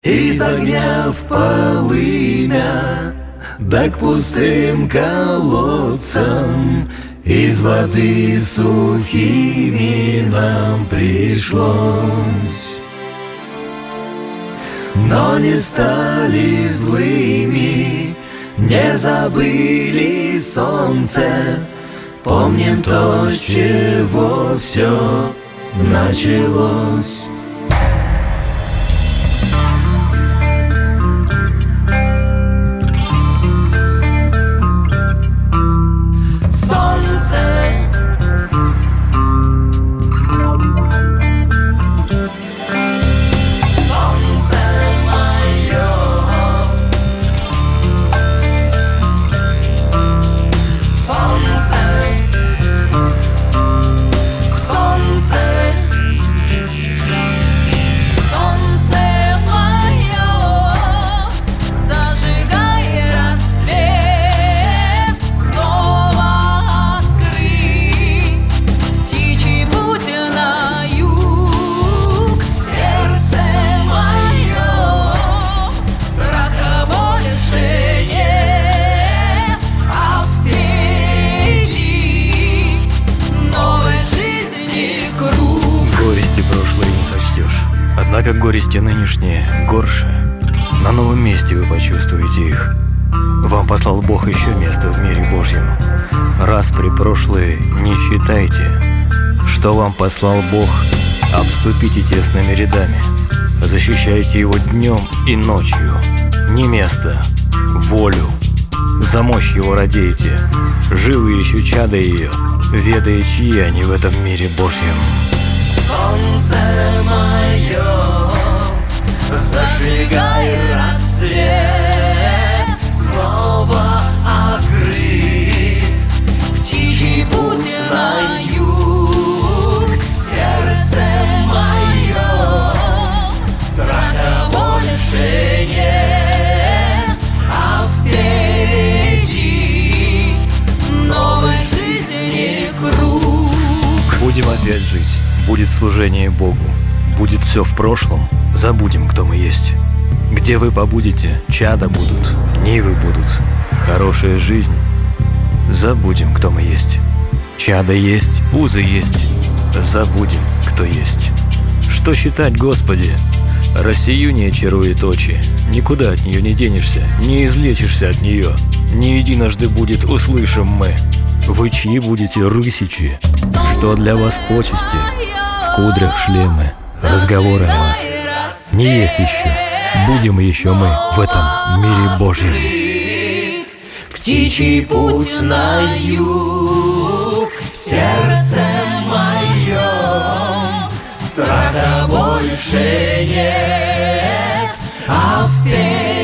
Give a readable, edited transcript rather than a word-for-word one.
Из огня в полымя, да к пустым колодцам, из воды сухими нам пришлось. Но не стали злыми, не забыли солнце, помним то, с чего все началось. Горести прошлые не сочтешь, однако горести нынешние горше. На новом месте вы почувствуете их. Вам послал Бог еще место в мире Божьем. Распри прошлые не считайте. Что вам послал Бог, обступите тесными рядами. Защищайте его днем и ночью. Не место, волю. За мощь его радейте. Живы еще чада ее, ведая, чьи они в этом мире Божьем. Солнце мое, зажигай рассвет, снова открыть птичий путь на юг. Сердце мое, страха больше нет, а впереди новой жизни круг. Будем опять жить. Будет служение Богу, будет все в прошлом, забудем, кто мы есть. Где вы побудете, чада будут, нивы будут, хорошая жизнь, забудем, кто мы есть. Чада есть, узы есть, забудем, кто есть. Что считать, Господи? Россию не чарует очи, никуда от нее не денешься, не излечишься от нее, не единожды будет услышим мы. Вы чьи будете, рысичи? Что для вас почести? В кудрях шлемы, разговоры о вас. Не есть еще, будем еще мы в этом мире Божьем. Птичий путь на юг, сердце мое, страха больше нет, а впереди